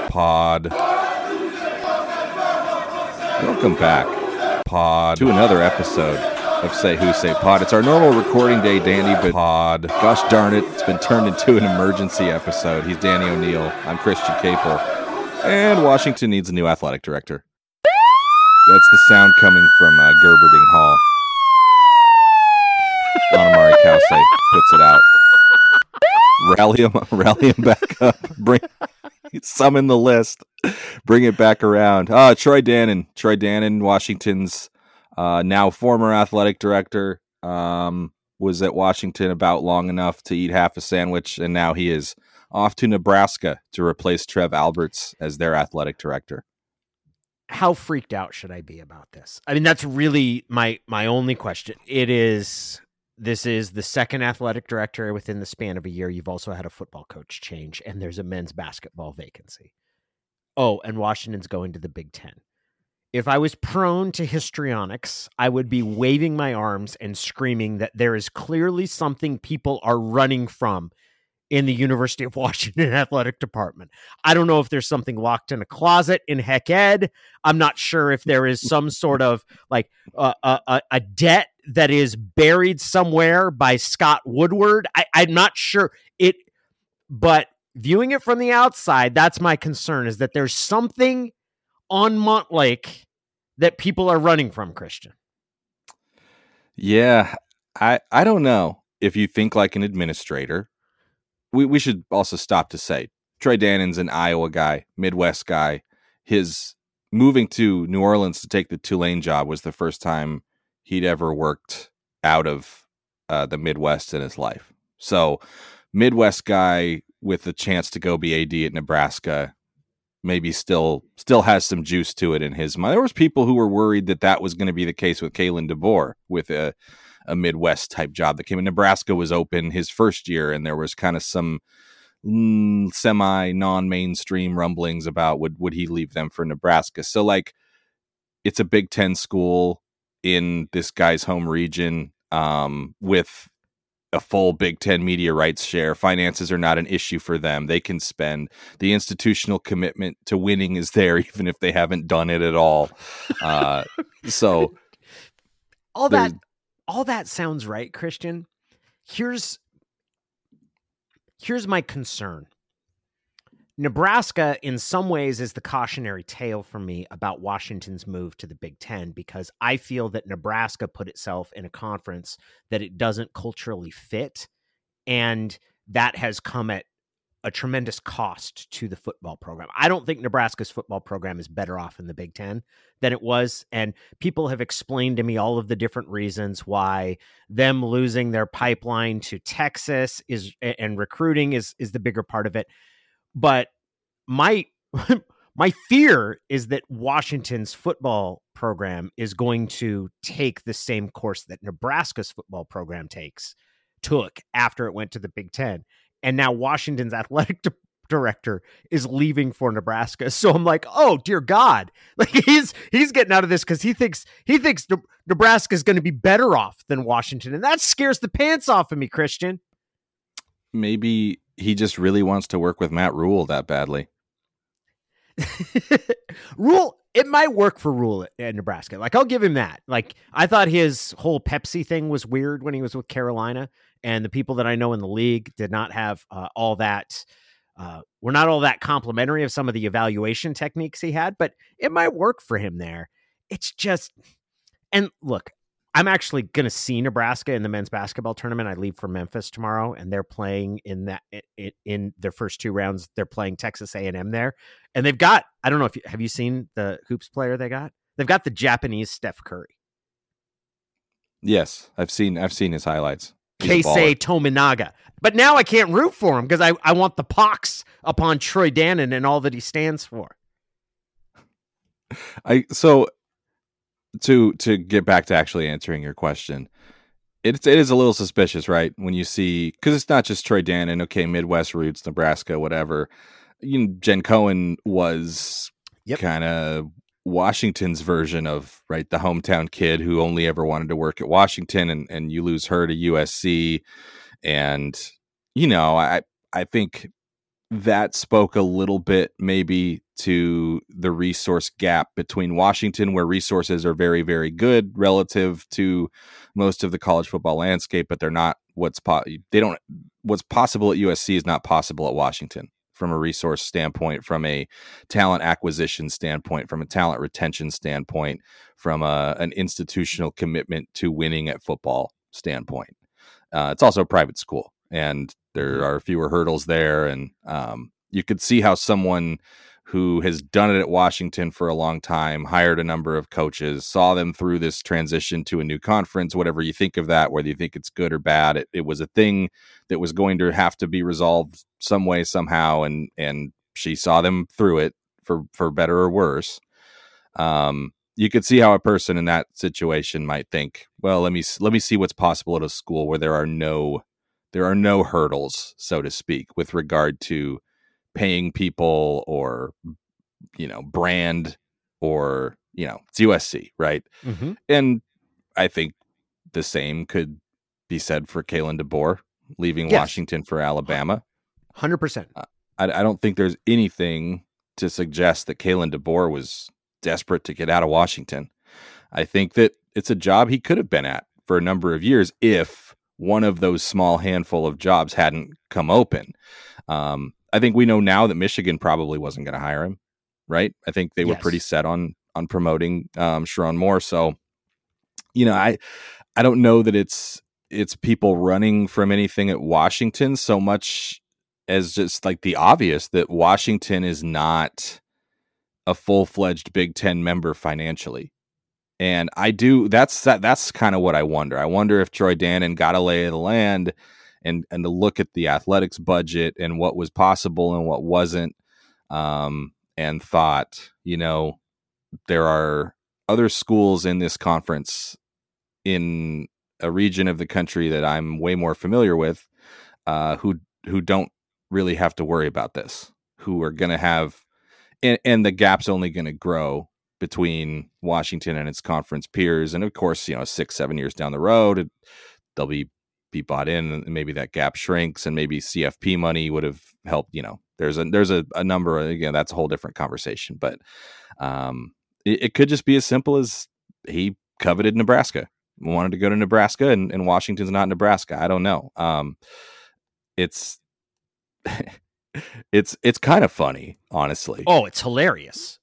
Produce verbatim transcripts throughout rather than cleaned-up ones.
Pod. Welcome back, Pod, to another episode of Say Who Say Pod. It's our normal recording day, Danny, but Pod, gosh darn it, it's been turned into an emergency episode. He's Danny O'Neill. I'm Christian Capel. And Washington needs a new athletic director. That's the sound coming from uh, Gerberding Hall. Anamari Kause puts it out. Rally him, rally him back up. Bring, summon the list. Bring it back around. Ah, Troy Dannen. Troy Dannen, Washington's uh, now former athletic director, um, was at Washington about long enough to eat half a sandwich, and now he is off to Nebraska to replace Trev Alberts as their athletic director. How freaked out should I be about this? I mean, that's really my my only question. It is, this is the second athletic director within the span of a year. You've also had a football coach change, and there's a men's basketball vacancy. Oh, and Washington's going to the Big Ten. If I was prone to histrionics, I would be waving my arms and screaming that there is clearly something people are running from in the University of Washington athletic department. I don't know if there's something locked in a closet in Heck Ed. I'm not sure if there is some sort of like uh, a, a debt that is buried somewhere by Scott Woodward. I, I'm not sure it, but viewing it from the outside, that's my concern, is that there's something on Montlake that people are running from, Christian. Yeah, I I don't know if you think like an administrator. We we should also stop to say Troy Dannen's an Iowa guy, Midwest guy. His moving to New Orleans to take the Tulane job was the first time he'd ever worked out of uh, the Midwest in his life. So Midwest guy with the chance to go be A D at Nebraska, maybe still still has some juice to it in his mind. There was people who were worried that that was going to be the case with Kalen DeBoer with a, a Midwest type job that came in. Nebraska was open his first year, and there was kind of some mm, semi non-mainstream rumblings about would, would he leave them for Nebraska. So like, it's a Big Ten school in this guy's home region um, with a full Big Ten media rights share. Finances are not an issue for them. They can spend. The institutional commitment to winning is there, even if they haven't done it at all. Uh, so all that, all that sounds right, Christian. Here's, here's my concern. Nebraska, in some ways, is the cautionary tale for me about Washington's move to the Big Ten, because I feel that Nebraska put itself in a conference that it doesn't culturally fit, and that has come at a tremendous cost to the football program. I don't think Nebraska's football program is better off in the Big Ten than it was, and people have explained to me all of the different reasons why them losing their pipeline to Texas is and recruiting is is the bigger part of it. But my my fear is that Washington's football program is going to take the same course that Nebraska's football program takes took after it went to the Big Ten. And now Washington's athletic di- director is leaving for Nebraska. So I'm like, oh dear God, like he's he's getting out of this because he thinks he thinks ne- Nebraska is going to be better off than Washington, and that scares the pants off of me, Christian. Maybe he just really wants to work with Matt Rule that badly. Rule, it might work for Rule at, at Nebraska. Like, I'll give him that. Like, I thought his whole Pepsi thing was weird when he was with Carolina, and the people that I know in the league did not have uh, all that, uh, were not all that complimentary of some of the evaluation techniques he had, but it might work for him there. It's just, and look, I'm actually going to see Nebraska in the men's basketball tournament. I leave for Memphis tomorrow, and they're playing in that in, in their first two rounds. They're playing Texas A and M there, and they've got, I don't know if you, have you seen the hoops player they got? They've got the Japanese Steph Curry. Yes, I've seen I've seen his highlights. Keisei Tominaga. But now I can't root for him because I, I want the pox upon Troy Dannen and all that he stands for. I so. To to get back to actually answering your question, it's it is a little suspicious, right? When you see, because it's not just Troy Dannen, okay, Midwest roots, Nebraska, whatever. You know, Jen Cohen was yep. kind of Washington's version of, right, the hometown kid who only ever wanted to work at Washington, and, and you lose her to U S C. And, you know, I I think that spoke a little bit maybe to the resource gap between Washington, where resources are very, very good relative to most of the college football landscape, but they're not what's po- they don't what's possible at U S C is not possible at Washington from a resource standpoint, from a talent acquisition standpoint, from a talent retention standpoint, from a, an institutional commitment to winning at football standpoint. Uh, it's also a private school, and there are fewer hurdles there. And um, you could see how someone who has done it at Washington for a long time, hired a number of coaches, saw them through this transition to a new conference, whatever you think of that, whether you think it's good or bad, it, it was a thing that was going to have to be resolved some way, somehow. And, and she saw them through it for, for better or worse. Um, you could see how a person in that situation might think, well, let me, let me see what's possible at a school where there are no, there are no hurdles, so to speak, with regard to paying people or, you know, brand or, you know, it's U S C, right? Mm-hmm. And I think the same could be said for Kalen DeBoer leaving Yes. Washington for Alabama. one hundred percent. Uh, I, I don't think there's anything to suggest that Kalen DeBoer was desperate to get out of Washington. I think that it's a job he could have been at for a number of years if one of those small handful of jobs hadn't come open. Um, I think we know now that Michigan probably wasn't going to hire him, right? I think they were Yes. pretty set on on promoting um, Sharon Moore. So, you know, I I don't know that it's it's people running from anything at Washington so much as just like the obvious that Washington is not a full-fledged Big Ten member financially. And I do, that's that, that's kind of what I wonder. I wonder if Troy Dannen got a lay of the land and, and to look at the athletics budget and what was possible and what wasn't, um, and thought, you know, there are other schools in this conference in a region of the country that I'm way more familiar with, uh, who, who don't really have to worry about this, who are going to have, and, and the gap's only going to grow between Washington and its conference peers. And of course, you know, six, seven years down the road, it, they'll be, be bought in and maybe that gap shrinks and maybe C F P money would have helped, you know, there's a, there's a, a number, again, that's a whole different conversation, but um, it, it could just be as simple as he coveted Nebraska, wanted to go to Nebraska and, and Washington's not Nebraska. I don't know. Um, it's, it's, it's kind of funny, honestly. Oh, it's hilarious.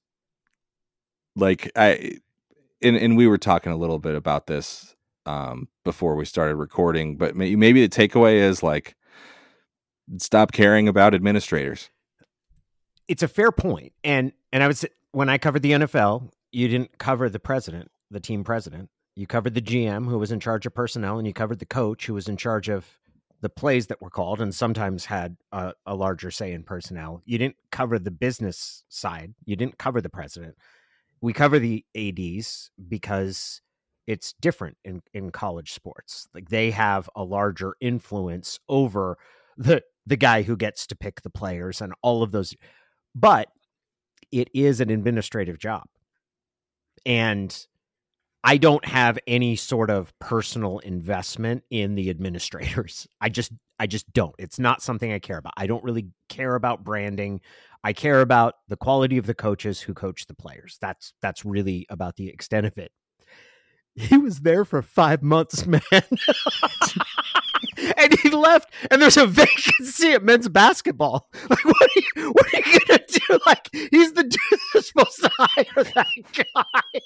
Like I, and, and we were talking a little bit about this um, before we started recording, but may, maybe the takeaway is like, stop caring about administrators. It's a fair point. And, and I would say when I covered the N F L, you didn't cover the president, the team president. You covered the G M who was in charge of personnel, and you covered the coach who was in charge of the plays that were called and sometimes had a, a larger say in personnel. You didn't cover the business side. You didn't cover the president. We cover the A Ds because it's different in, in college sports. Like they have a larger influence over the, the guy who gets to pick the players and all of those, but it is an administrative job. And I don't have any sort of personal investment in the administrators. I just, I just don't. It's not something I care about. I don't really care about branding. I care about the quality of the coaches who coach the players. That's, that's really about the extent of it. He was there for five months, man. And he left, and there's a vacancy at men's basketball. Like, what are you, what are you going to do? Like, he's the dude that's supposed to hire that guy.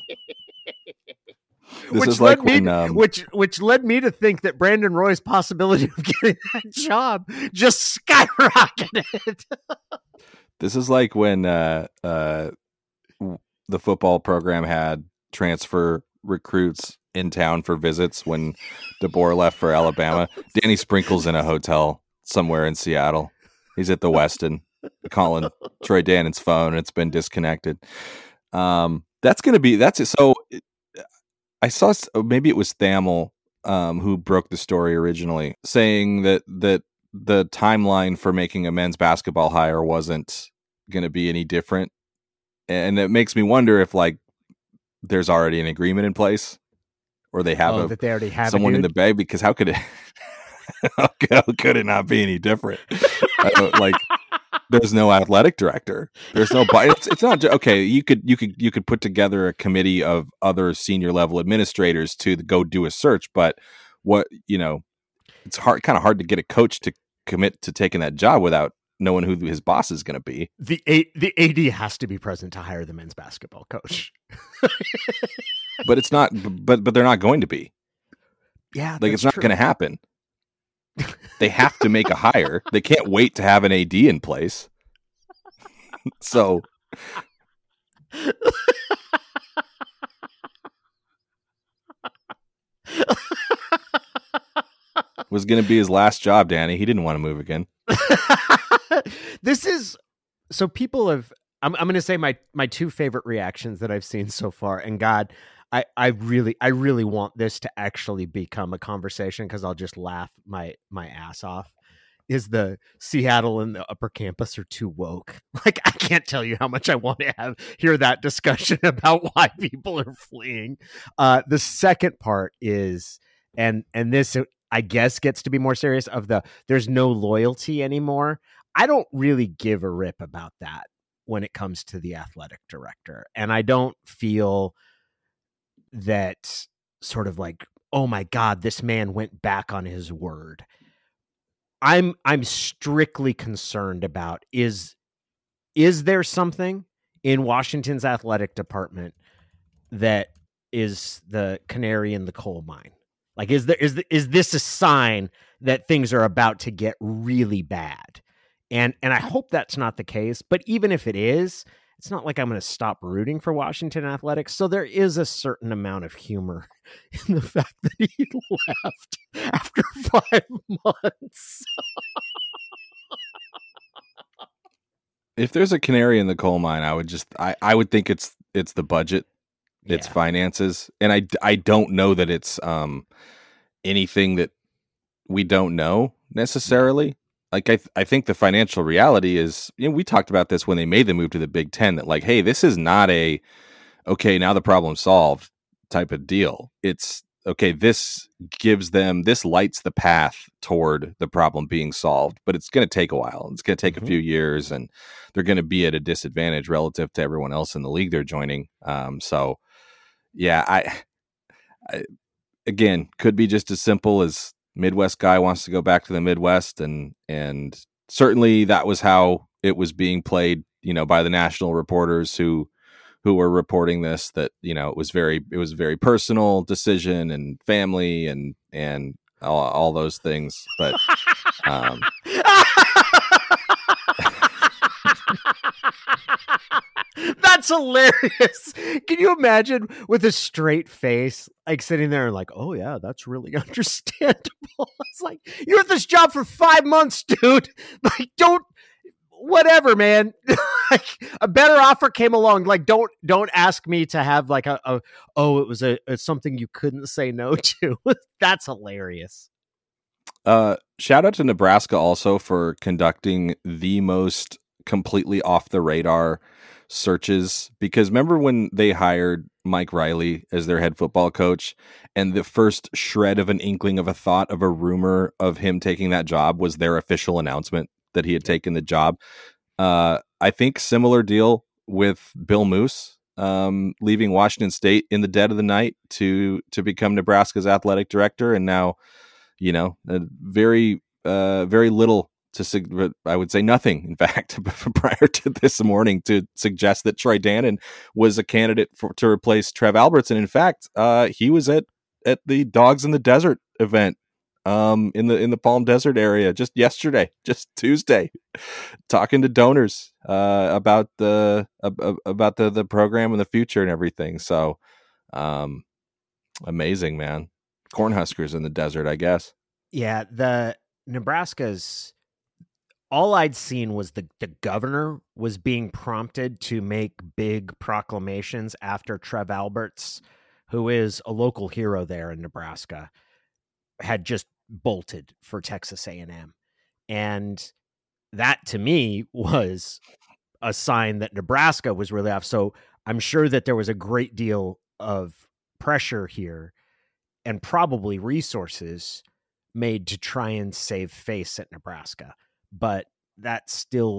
This which is led like me, when, um, which which led me to think that Brandon Roy's possibility of getting that job just skyrocketed. This is like when uh, uh, the football program had transfer recruits in town for visits when DeBoer left for Alabama. Danny Sprinkle's in a hotel somewhere in Seattle. He's at the Westin calling Troy Dannen's phone, and it's been disconnected. Um, that's going to be, that's it. So I saw, maybe it was Thamel um, who broke the story originally, saying that, that the timeline for making a men's basketball hire wasn't going to be any different. And it makes me wonder if like there's already an agreement in place, or they have oh, a, that they already have someone a in the bag, because how could it, how could it not be any different? I don't, like, there's no athletic director. There's no, but it's, it's not okay. You could, you could, you could put together a committee of other senior level administrators to go do a search. But what, you know, it's hard, kind of hard to get a coach to commit to taking that job without knowing who his boss is going to be. The A, the A D has to be present to hire the men's basketball coach. But it's not, but, but they're not going to be. Yeah. Like it's not going to happen. They have to make a hire. They can't wait to have an A D in place. So was going to be his last job, Danny. He didn't want to move again. This is so people have I'm I'm going to say my my two favorite reactions that I've seen so far, and God, I, I really I really want this to actually become a conversation because I'll just laugh my my ass off. Is the Seattle and the upper campus are too woke? Like I can't tell you how much I want to have hear that discussion about why people are fleeing. Uh, the second part is, and and this I guess gets to be more serious. Of the there's no loyalty anymore. I don't really give a rip about that when it comes to the athletic director, and I don't feel that sort of like, oh my God, this man went back on his word. I'm I'm strictly concerned about is is there something in Washington's athletic department that is the canary in the coal mine? Like is there is the, is this a sign that things are about to get really bad? And and I hope that's not the case, but even if it is, it's not like I'm going to stop rooting for Washington athletics. So there is a certain amount of humor in the fact that he left after five months. If there's a canary in the coal mine, I would just, I, I would think it's, it's the budget, it's Yeah. finances. And I, I don't know that it's um, anything that we don't know necessarily. Like, I, th- I think the financial reality is, you know, we talked about this when they made the move to the Big Ten, that like, hey, this is not a, okay, now the problem's solved type of deal. It's, okay, this gives them, this lights the path toward the problem being solved, but it's going to take a while. It's going to take mm-hmm. a few years, and they're going to be at a disadvantage relative to everyone else in the league they're joining. Um, so, yeah, I, I, again, could be just as simple as Midwest guy wants to go back to the Midwest, and and certainly that was how it was being played, you know, by the national reporters who who were reporting this, that, you know, it was very it was a very personal decision and family and and all, all those things. But um that's hilarious. Can you imagine with a straight face, like sitting there and like, oh yeah, that's really understandable. It's like, you're at this job for five months, dude. Like, don't, whatever, man. Like, a better offer came along. Like, don't, don't ask me to have like a, a oh, it was a, a something you couldn't say no to. That's hilarious. Uh, shout out to Nebraska also for conducting the most completely off the radar searches, because remember when they hired Mike Riley as their head football coach, and the first shred of an inkling of a thought of a rumor of him taking that job was their official announcement that he had taken the job. Uh, I think similar deal with Bill Moose, um, leaving Washington State in the dead of the night to to become Nebraska's athletic director, and now, you know, a very uh, very little to sig- I would say nothing, in fact, prior to this morning to suggest that Troy Dannen was a candidate for, to replace Trev Alberts. And in fact, uh, he was at, at the Dogs in the Desert event um, in the in the Palm Desert area just yesterday, just Tuesday, talking to donors uh, about the uh, about the the program and the future and everything. So um, amazing, man. Cornhuskers in the desert, I guess. Yeah, the Nebraska's. All I'd seen was the, the governor was being prompted to make big proclamations after Trev Alberts, who is a local hero there in Nebraska, had just bolted for Texas A and M. And that to me was a sign that Nebraska was really off. So I'm sure that there was a great deal of pressure here and probably resources made to try and save face at Nebraska. But that still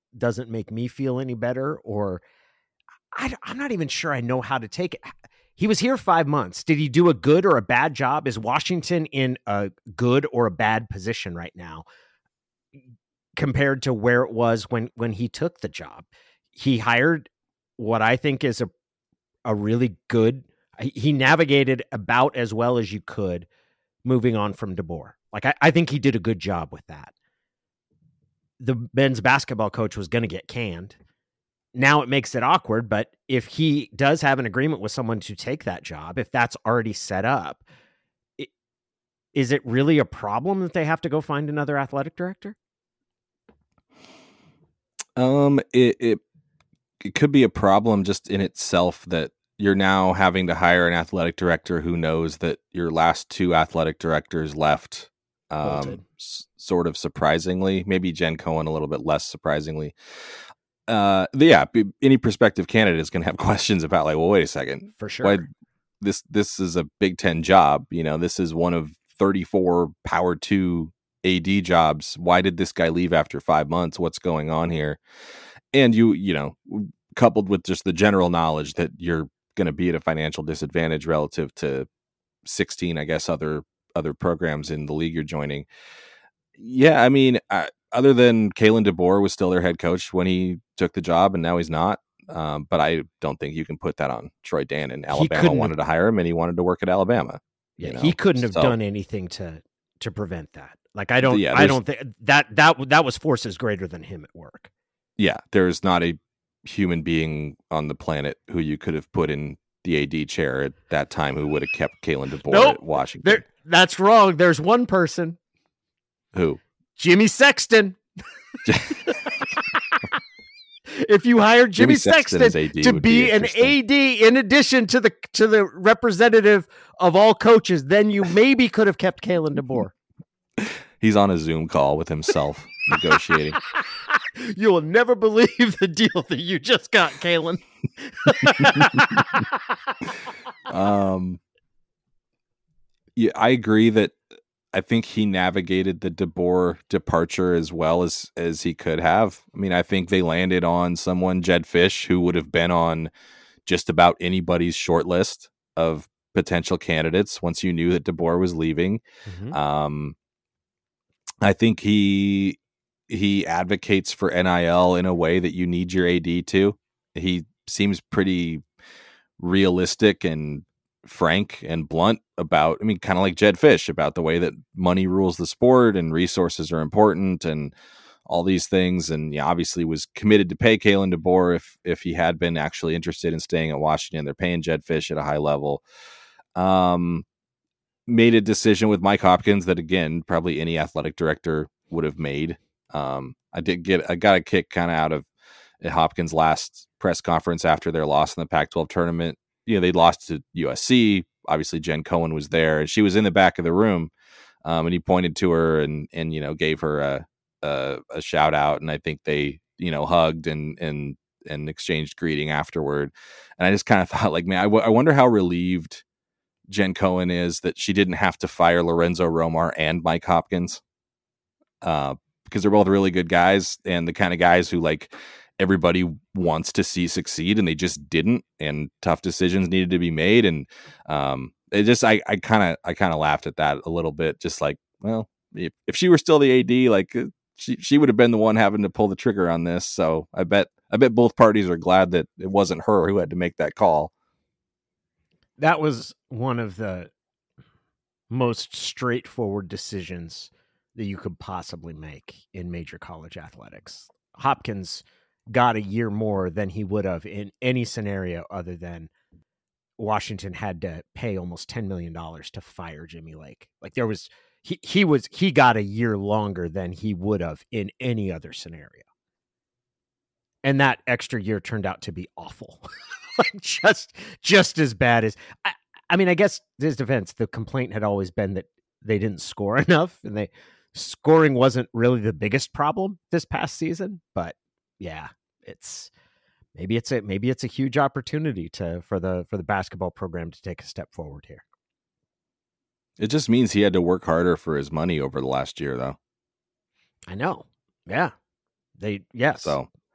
doesn't make me feel any better, or I, I'm not even sure I know how to take it. He was here five months. Did he do a good or a bad job? Is Washington in a good or a bad position right now compared to where it was when, when he took the job? He hired what I think is a, a really good, he navigated about as well as you could moving on from DeBoer. Like, I, I think he did a good job with that. The men's basketball coach was going to get canned. Now it makes it awkward, but if he does have an agreement with someone to take that job, if that's already set up, it, is it really a problem that they have to go find another athletic director? Um, it, it, it could be a problem just in itself that you're now having to hire an athletic director who knows that your last two athletic directors left, um, s- sort of surprisingly, maybe Jen Cohen a little bit less surprisingly. Uh, yeah, any prospective candidate is going to have questions about, like, well, wait a second, for sure. Why, this this is a Big Ten job. You know, this is one of thirty-four Power Two A D jobs. Why did this guy leave after five months? What's going on here? And you, you know, coupled with just the general knowledge that you're going to be at a financial disadvantage relative to sixteen, I guess, other other programs in the league you're joining. Yeah, I mean. I, Other than Kalen DeBoer was still their head coach when he took the job, and now he's not. Um, but I don't think you can put that on Troy Dannen. Alabama wanted to hire him, and he wanted to work at Alabama. Yeah, you know? He couldn't have so, done anything to to prevent that. Like I don't, yeah, I don't think that that that was forces greater than him at work. Yeah, there's not a human being on the planet who you could have put in the A D chair at that time who would have kept Kalen DeBoer nope, at Washington. There, that's wrong. There's one person. Who? Jimmy Sexton. If you hired Jimmy, Jimmy Sexton, Sexton to be, be an A D in addition to the to the representative of all coaches, then you maybe could have kept Kalen DeBoer. He's on a Zoom call with himself negotiating. You will never believe the deal that you just got, Kalen. um, yeah, I agree that I think he navigated the DeBoer departure as well as, as he could have. I mean, I think they landed on someone, Jedd Fisch, who would have been on just about anybody's short list of potential candidates once you knew that DeBoer was leaving. Mm-hmm. Um, I think he he advocates for N I L in a way that you need your A D to. He seems pretty realistic and frank and blunt about, I mean, kind of like Jedd Fisch, about the way that money rules the sport and resources are important and all these things. And yeah, obviously was committed to pay Kalen DeBoer if if he had been actually interested in staying at Washington. They're paying Jedd Fisch at a high level. Um, made a decision with Mike Hopkins that, again, probably any athletic director would have made. Um, I did get, I got a kick kind of out of Hopkins' last press conference after their loss in the Pac twelve tournament. You know, they lost to U S C. Obviously, Jen Cohen was there, and she was in the back of the room. Um, and he pointed to her and, and, you know, gave her a, a, a shout out. And I think they, you know, hugged and, and, and exchanged greeting afterward. And I just kind of thought, like, man, I, w- I wonder how relieved Jen Cohen is that she didn't have to fire Lorenzo Romar and Mike Hopkins, uh, because they're both really good guys and the kind of guys who, like, everybody wants to see succeed, and they just didn't, and tough decisions needed to be made. And um, it just, I, I kind of, I kind of laughed at that a little bit. Just like, well, if, if she were still the A D, like she, she would have been the one having to pull the trigger on this. So I bet, I bet both parties are glad that it wasn't her who had to make that call. That was one of the most straightforward decisions that you could possibly make in major college athletics. Hopkins got a year more than he would have in any scenario other than Washington had to pay almost ten million dollars to fire Jimmy Lake. Like there was, he, he was, he got a year longer than he would have in any other scenario. And that extra year turned out to be awful. Like just, just as bad as, I, I mean, I guess his defense, the complaint had always been that they didn't score enough, and they scoring wasn't really the biggest problem this past season, but yeah, it's maybe it's a, maybe it's a huge opportunity to, for the, for the basketball program to take a step forward here. It just means he had to work harder for his money over the last year, though. I know. Yeah. They, yes. So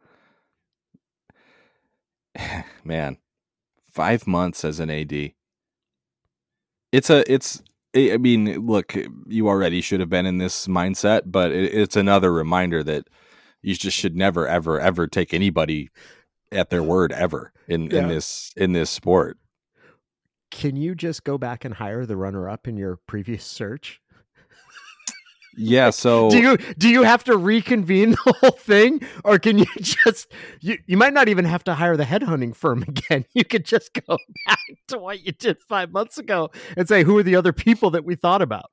Man, five months as an A D. It's a, it's, I mean, look, you already should have been in this mindset, but it, it's another reminder that you just should never, ever, ever take anybody at their word ever in, Yeah. in this, in this sport. Can you just go back and hire the runner-up in your previous search? Yeah. So do you do you have to reconvene the whole thing, or can you just you, you might not even have to hire the headhunting firm again. You could just go back to what you did five months ago and say, who are the other people that we thought about?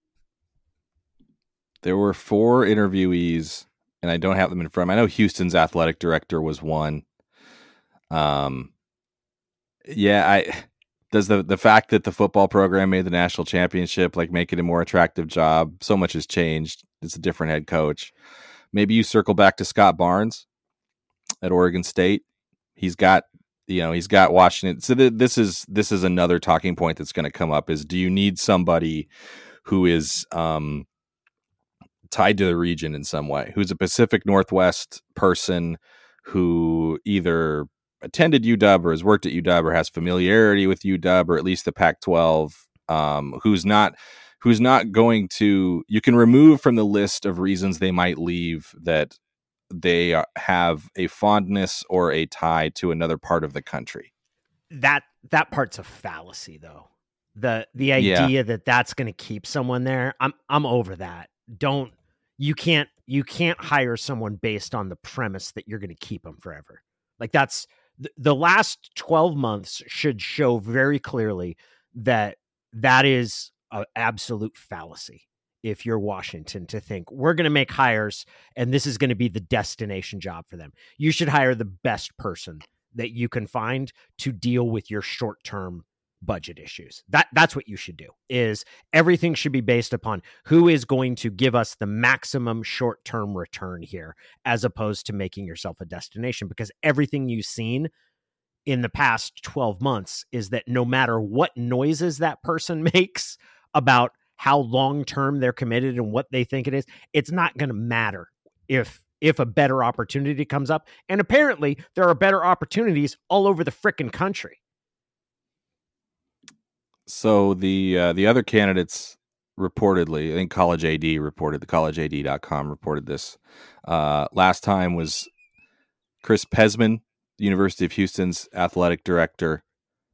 There were four interviewees, and I don't have them in front. I know Houston's athletic director was one. Um, yeah, I does the the fact that the football program made the national championship like make it a more attractive job? So much has changed. It's a different head coach. Maybe you circle back to Scott Barnes at Oregon State. He's got, you know, he's got Washington. So th- this is this is another talking point that's going to come up: is do you need somebody who is um, tied to the region in some way, who's a Pacific Northwest person who either attended U W or has worked at U W or has familiarity with U W or at least the Pac twelve, um, who's not who's not going to, you can remove from the list of reasons they might leave that they have a fondness or a tie to another part of the country. That that part's a fallacy, though. The the idea Yeah. that that's going to keep someone there, I'm I'm over that. Don't you can't you can't hire someone based on the premise that you're going to keep them forever. Like that's the last twelve months should show very clearly that that is an absolute fallacy. If you're Washington, to think we're going to make hires and this is going to be the destination job for them, you should hire the best person that you can find to deal with your short-term budget issues. That that's what you should do. Is everything should be based upon who is going to give us the maximum short-term return here, as opposed to making yourself a destination. Because everything you've seen in the past twelve months is that no matter what noises that person makes about how long-term they're committed and what they think it is, it's not going to matter if if a better opportunity comes up. And apparently there are better opportunities all over the frickin' country. So the uh, the other candidates reportedly, I think College A D reported, the college A D dot com reported this. Uh, last time was Chris Pesman, the University of Houston's athletic director,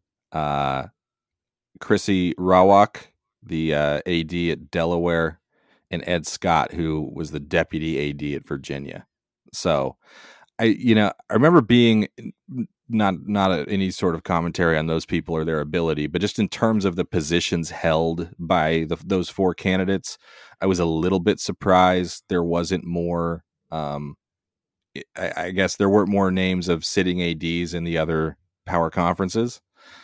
uh, Chrissy Rawak, the uh, A D at Delaware, and Ed Scott, who was the deputy A D at Virginia. So I, you know, I remember being not not a, any sort of commentary on those people or their ability, but just in terms of the positions held by the, those four candidates, I was a little bit surprised there wasn't more. Um, I, I guess there weren't more names of sitting A Ds in the other power conferences.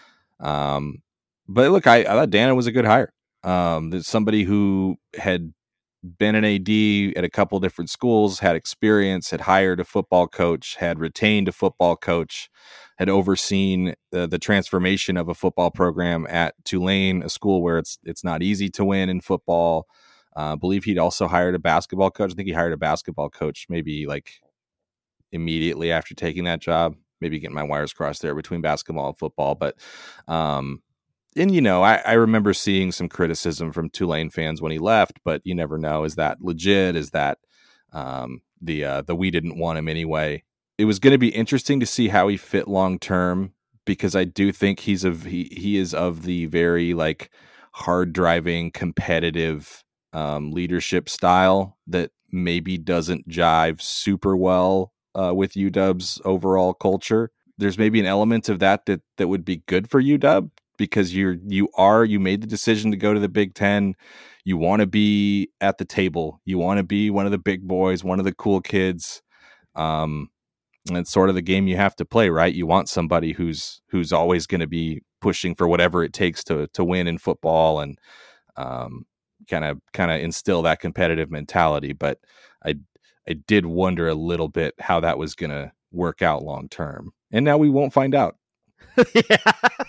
Um, but look, I, I thought Dana was a good hire. Um, there's somebody who had been an A D at a couple different schools, had experience, had hired a football coach, had retained a football coach, had overseen the, the transformation of a football program at Tulane, a school where it's it's not easy to win in football. Uh, I believe he'd also hired a basketball coach. I think he hired a basketball coach maybe like immediately after taking that job. Maybe getting my wires crossed there between basketball and football. But um, and, you know, I, I remember seeing some criticism from Tulane fans when he left, but you never know. Is that legit? Is that um, the uh, the we didn't want him anyway? It was going to be interesting to see how he fit long term, because I do think he's of he, he is of the very like hard driving, competitive um, leadership style that maybe doesn't jive super well uh, with U W's overall culture. There's maybe an element of that that that would be good for U W, because you're you are you made the decision to go to the Big Ten. You want to be at the table. You want to be one of the big boys, one of the cool kids. Um, and it's sort of the game you have to play, right? You want somebody who's who's always going to be pushing for whatever it takes to to win in football, and um, kind of kind of instill that competitive mentality. But I I did wonder a little bit how that was going to work out long term, and now we won't find out. Yeah.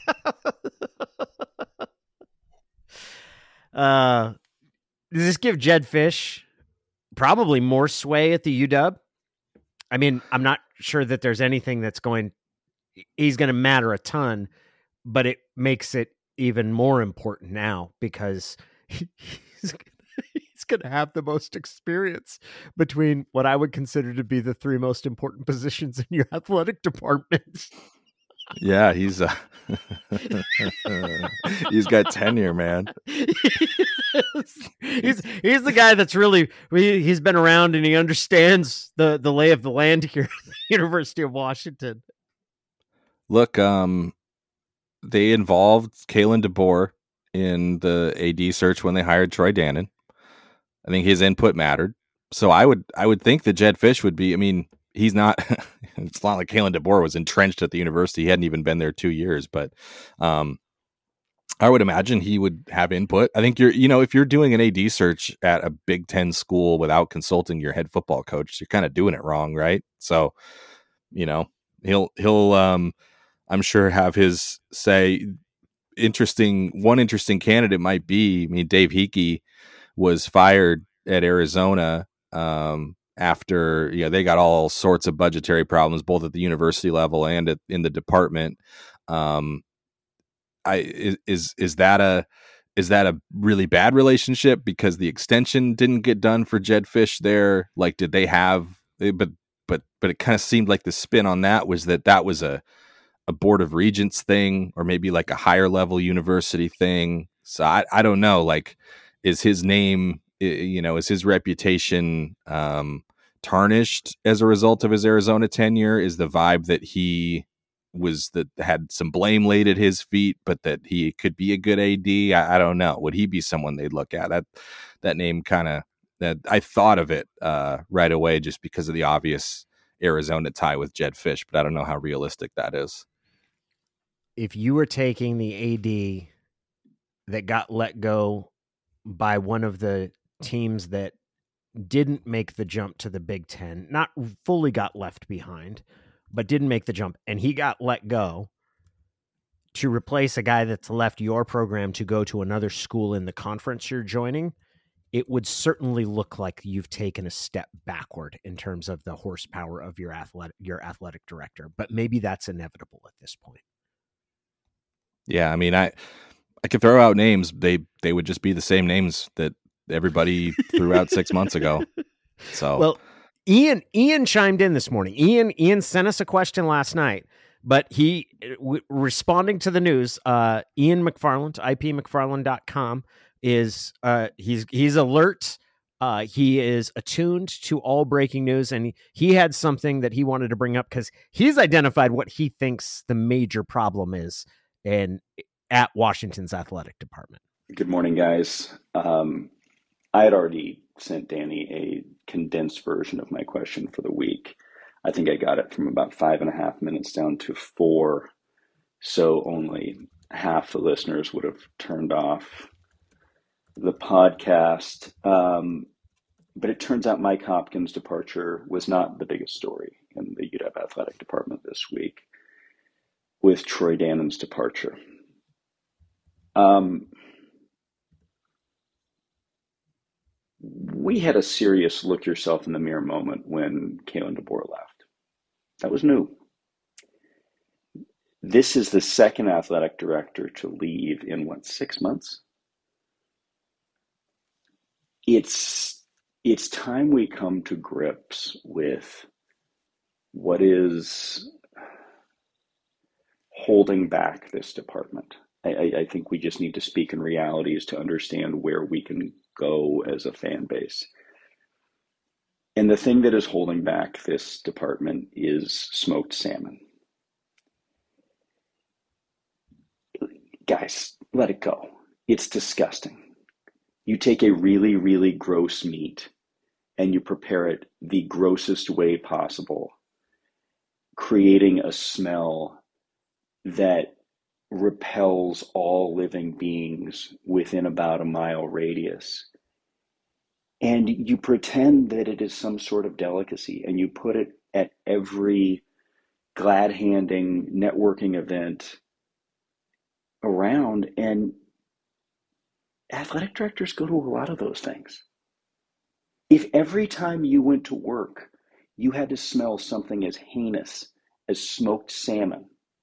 uh, does this give Jedd Fisch probably more sway at the U W? I mean, I'm not sure that there's anything that's going he's going to matter a ton, but it makes it even more important now because he, he's he's going to have the most experience between what I would consider to be the three most important positions in your athletic department. Yeah, he's uh, he's got tenure, man. he's he's the guy that's really he's been around and he understands the the lay of the land here at the University of Washington. Look, um, they involved Kalen DeBoer in the A D search when they hired Troy Dannen. I think his input mattered. So I would I would think that Jedd Fisch would be, I mean, he's not, it's not like Kalen DeBoer was entrenched at the university. He hadn't even been there two years, but um, I would imagine he would have input. I think you're, you know, if you're doing an A D search at a Big Ten school without consulting your head football coach, you're kind of doing it wrong, right? So, you know, he'll, he'll, um, I'm sure have his say. Interesting. One interesting candidate might be, I mean, Dave Hickey was fired at Arizona um, after, you know, they got all sorts of budgetary problems, both at the university level and at, in the department. Um, I is is that a is that a really bad relationship because the extension didn't get done for Jedd Fisch there? Like, did they have? But but but it kind of seemed like the spin on that was that that was a a board of regents thing, or maybe like a higher level university thing. So I I don't know. Like, is his name, you know, is his reputation um, tarnished as a result of his Arizona tenure? Is the vibe that he was that had some blame laid at his feet, but that he could be a good A D? I, I don't know. Would he be someone they'd look at? That that name kind of that I thought of it uh, right away just because of the obvious Arizona tie with Jedd Fisch, but I don't know how realistic that is. If you were taking the A D that got let go by one of the teams that didn't make the jump to the Big Ten, not fully got left behind, but didn't make the jump, and he got let go to replace a guy that's left your program to go to another school in the conference you're joining, it would certainly look like you've taken a step backward in terms of the horsepower of your athletic, your athletic director. But maybe that's inevitable at this point. Yeah, I mean, I I could throw out names. They they would just be the same names that everybody threw out six months ago. So well, Ian Ian chimed in this morning. Ian Ian sent us a question last night, but he w- responding to the news. Uh, Ian McFarland, I P McFarland dot com is uh, he's he's alert. Uh, he is attuned to all breaking news, and he, he had something that he wanted to bring up because he's identified what he thinks the major problem is and at Washington's athletic department. Good morning, guys. Um, I had already sent Danny a condensed version of my question for the week. I think I got it from about five and a half minutes down to four. So only half the listeners would have turned off the podcast. Um, but it turns out Mike Hopkins' departure was not the biggest story in the U W athletic department this week, with Troy Dannen's departure. Um, we had a serious look yourself in the mirror moment when Kalen DeBoer left. That was new. This is the second athletic director to leave in what, six months? It's it's time we come to grips with what is holding back this department. I, I think we just need to speak in realities to understand where we can go as a fan base. And the thing that is holding back this department is smoked salmon. Guys, let it go. It's disgusting. You take a really, really gross meat and you prepare it the grossest way possible, creating a smell that repels all living beings within about a mile radius. And you pretend that it is some sort of delicacy, and you put it at every glad-handing networking event around. And athletic directors go to a lot of those things. If every time you went to work, you had to smell something as heinous as smoked salmon,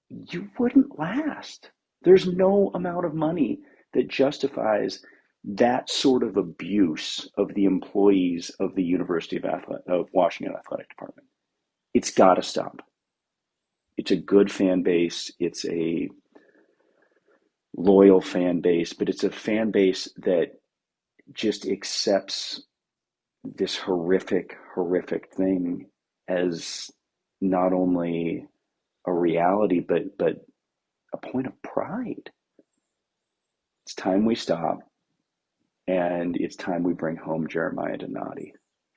you wouldn't last. There's no amount of money that justifies that sort of abuse of the employees of the University of, Athlet- of Washington Athletic Department. It's got to stop. It's a good fan base. It's a loyal fan base, but it's a fan base that just accepts this horrific, horrific thing as not only a reality, but but a point of pride. It's time we stop, and it's time we bring home Jeremiah Donati.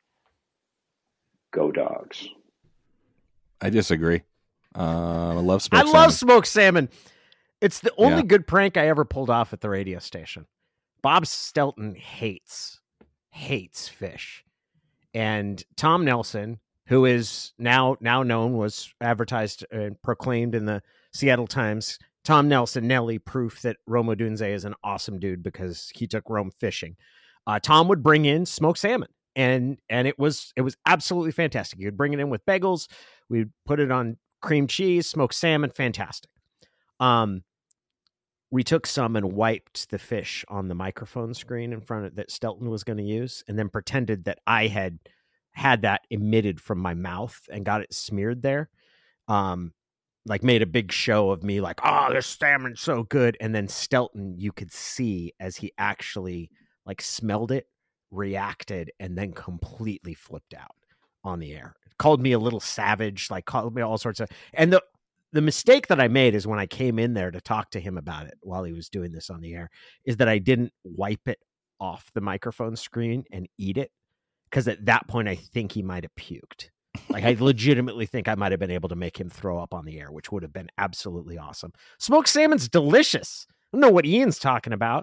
Go Dogs. I disagree. Uh, I love smoked I salmon. love smoked salmon. It's the only Yeah. good prank I ever pulled off at the radio station. Bob Stelton hates, hates fish. And Tom Nelson, who is now now known, was advertised and proclaimed in the Seattle Times, Tom Nelson, Nelly, proof that Rome Odunze is an awesome dude because he took Rome fishing. Uh, Tom would bring in smoked salmon, and and it was it was absolutely fantastic. He would bring it in with bagels. We'd put it on cream cheese, smoked salmon, fantastic. Um, we took some and wiped the fish on the microphone screen in front of that Stelton was going to use, and then pretended that I had had that emitted from my mouth and got it smeared there. Um, like made a big show of me, like, oh, this salmon's so good. And then Stelton, you could see as he actually like smelled it, reacted, and then completely flipped out on the air. Called me a little savage, like called me all sorts of, and the, the mistake that I made is when I came in there to talk to him about it while he was doing this on the air, is that I didn't wipe it off the microphone screen and eat it. Because at that point, I think he might have puked. Like, I legitimately think I might have been able to make him throw up on the air, which would have been absolutely awesome. Smoked salmon's delicious. I don't know what Ian's talking about.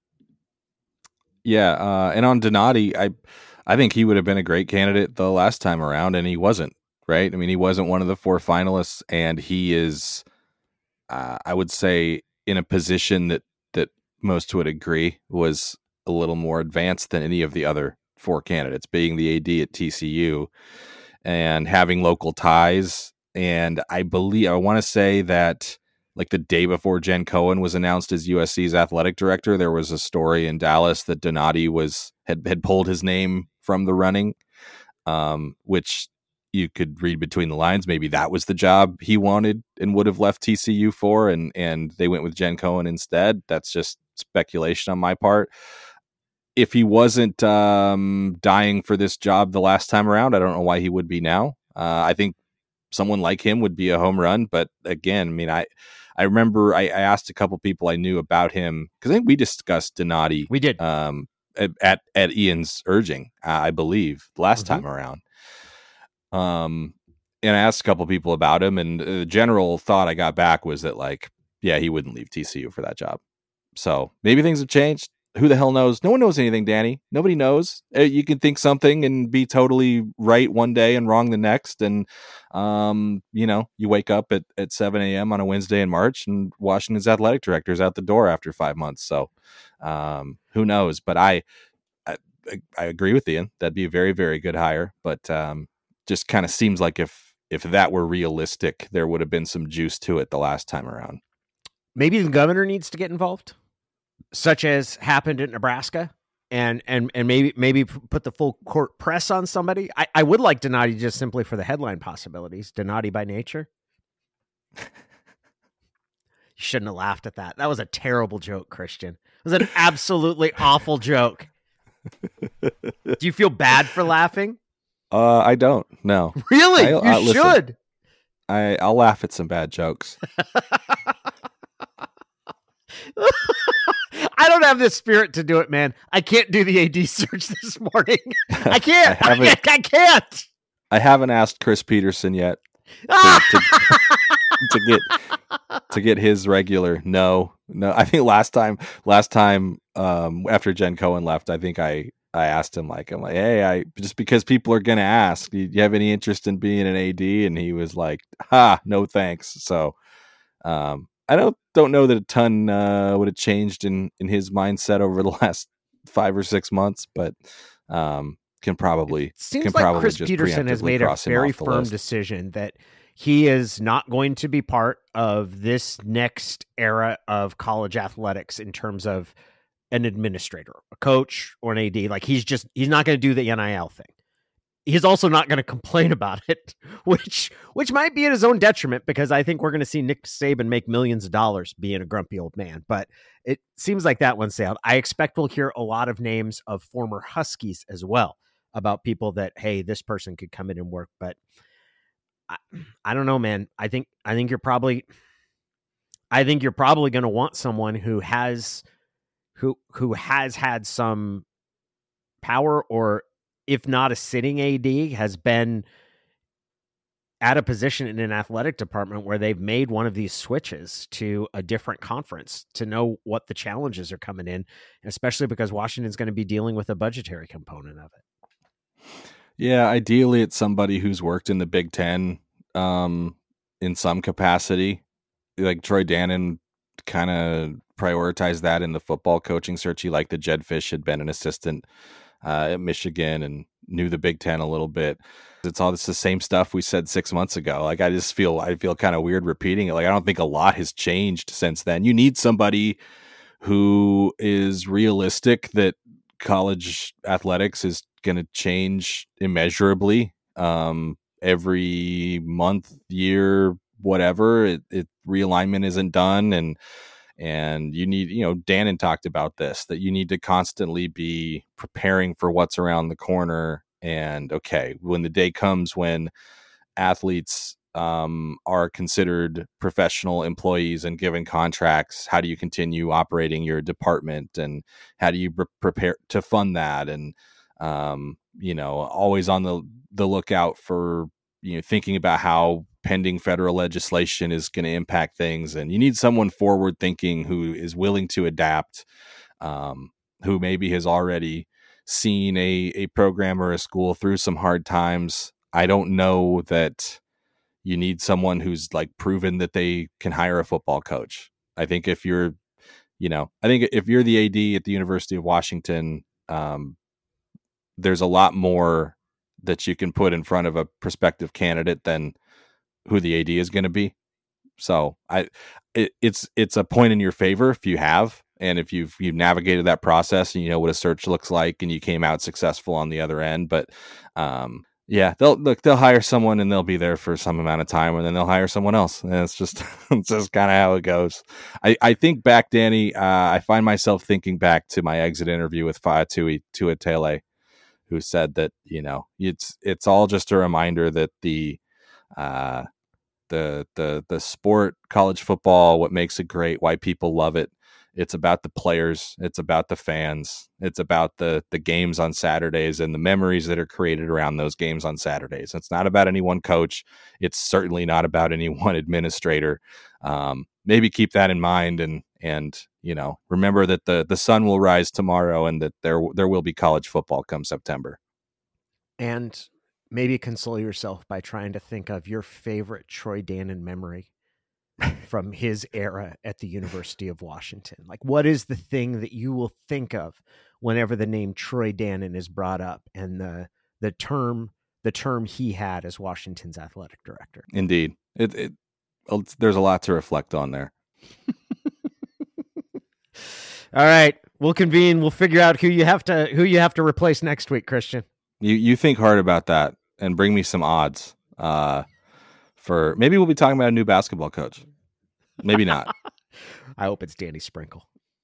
Yeah, uh, and on Donati, I I think he would have been a great candidate the last time around, and he wasn't, right? I mean, he wasn't one of the four finalists, and he is, uh, I would say, in a position that, that most would agree was a little more advanced than any of the other four candidates, being the A D at T C U and having local ties. And I believe, I want to say that like the day before Jen Cohen was announced as U S C's athletic director, there was a story in Dallas that Donati was had, had pulled his name from the running, um, which you could read between the lines. Maybe that was the job he wanted and would have left T C U for, and and they went with Jen Cohen instead. That's just speculation on my part. If he wasn't um, dying for this job the last time around, I don't know why he would be now. Uh, I think someone like him would be a home run. But again, I mean, I I remember I, I asked a couple people I knew about him because I think we discussed Donati. We did um, at at Ian's urging, uh, I believe, last mm-hmm. time around. Um, and I asked a couple people about him, and the general thought I got back was that, like, yeah, he wouldn't leave T C U for that job. So maybe things have changed. Who the hell knows? No one knows anything, Danny. Nobody knows. You can think something and be totally right one day and wrong the next. And, um, you know, you wake up at, at seven a.m. on a Wednesday in March and Washington's athletic director is out the door after five months. So um, who knows? But I, I I agree with Ian. That'd be a very, very good hire. But um, just kind of seems like if if that were realistic, there would have been some juice to it the last time around. Maybe the governor needs to get involved, such as happened in Nebraska, and and and maybe maybe put the full court press on somebody. I, I would like Donati just simply for the headline possibilities. Donati by nature. You shouldn't have laughed at that. That was a terrible joke, Christian. It was an absolutely awful joke. Do you feel bad for laughing? Uh, I don't. No. Really? I, you uh, listen, should. I I'll laugh at some bad jokes. I don't have the spirit to do it, man. I can't do the A D search this morning. I can't. I, I, I can't. I haven't asked Chris Peterson yet to, to, to get to get his regular. No, no. I think last time, last time um, after Jen Cohen left, I think I I asked him like, I'm like, hey, I just because people are gonna ask, do you have any interest in being an A D? And he was like, ha, no thanks. So. Um, I don't don't know that a ton uh, would have changed in, in his mindset over the last five or six months, but um, can probably it seems can like probably Chris just Peterson has made a very firm list. decision that he is not going to be part of this next era of college athletics in terms of an administrator, a coach, or an A D. Like he's just, he's not going to do the N I L thing. He's also not going to complain about it, which which might be at his own detriment, because I think we're going to see Nick Saban make millions of dollars being a grumpy old man. But it seems like that one sailed. I expect we'll hear a lot of names of former Huskies as well about people that, hey, this person could come in and work. But I, I don't know, man. I think I think you're probably I think you're probably going to want someone who has who who has had some power, or if not a sitting A D, has been at a position in an athletic department where they've made one of these switches to a different conference to know what the challenges are coming in, especially because Washington's going to be dealing with a budgetary component of it. Yeah, ideally it's somebody who's worked in the Big Ten um, in some capacity. Like Troy Dannen kind of prioritized that in the football coaching search. He liked that Jed Fish had been an assistant Uh, at Michigan and knew the Big Ten a little bit. It's all this the same stuff we said six months ago. Like I just feel I feel kind of weird repeating it. Like I don't think a lot has changed since then. You need somebody who is realistic that college athletics is going to change immeasurably um, every month, year, whatever. It, it realignment isn't done, and And you need, you know, Dannen talked about this, that you need to constantly be preparing for what's around the corner. And okay, when the day comes when athletes um, are considered professional employees and given contracts, how do you continue operating your department, and how do you pre- prepare to fund that? And, um, you know, always on the, the lookout for, you know, thinking about how pending federal legislation is going to impact things. And you need someone forward thinking who is willing to adapt, um, who maybe has already seen a, a program or a school through some hard times. I don't know that you need someone who's like proven that they can hire a football coach. I think if you're, you know, I think if you're the A D at the University of Washington, um, there's a lot more that you can put in front of a prospective candidate than who the A D is going to be. So I, it, it's, it's a point in your favor if you have, and if you've, you've navigated that process and you know what a search looks like and you came out successful on the other end. But, um, yeah, they'll look, they'll hire someone and they'll be there for some amount of time, and then they'll hire someone else. And it's just, it's just kind of how it goes. I, I think back, Danny, uh, I find myself thinking back to my exit interview with Fa'atui Tuatele, who said that, you know, it's, it's all just a reminder that the, uh, the the the sport, college football, what makes it great, why people love it, it's about the players, it's about the fans, it's about the the games on Saturdays and the memories that are created around those games on Saturdays. It's not about any one coach. It's certainly not about any one administrator. Um, maybe keep that in mind, and and you know, remember that the the sun will rise tomorrow, and that there there will be college football come September. And maybe console yourself by trying to think of your favorite Troy Dannen memory from his era at the University of Washington. Like, what is the thing that you will think of whenever the name Troy Dannen is brought up, and the the term the term he had as Washington's athletic director? Indeed, it, it there's a lot to reflect on there. All right, we'll convene. We'll figure out who you have to who you have to replace next week, Christian. You you think hard about that and bring me some odds. Uh, for maybe we'll be talking about a new basketball coach. Maybe not. I hope it's Danny Sprinkle.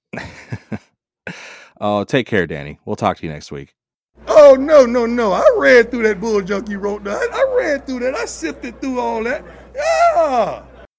Oh, take care, Danny. We'll talk to you next week. Oh, no, no, no. I read through that bull junk you wrote down. I read through that. I sifted through all that. Yeah.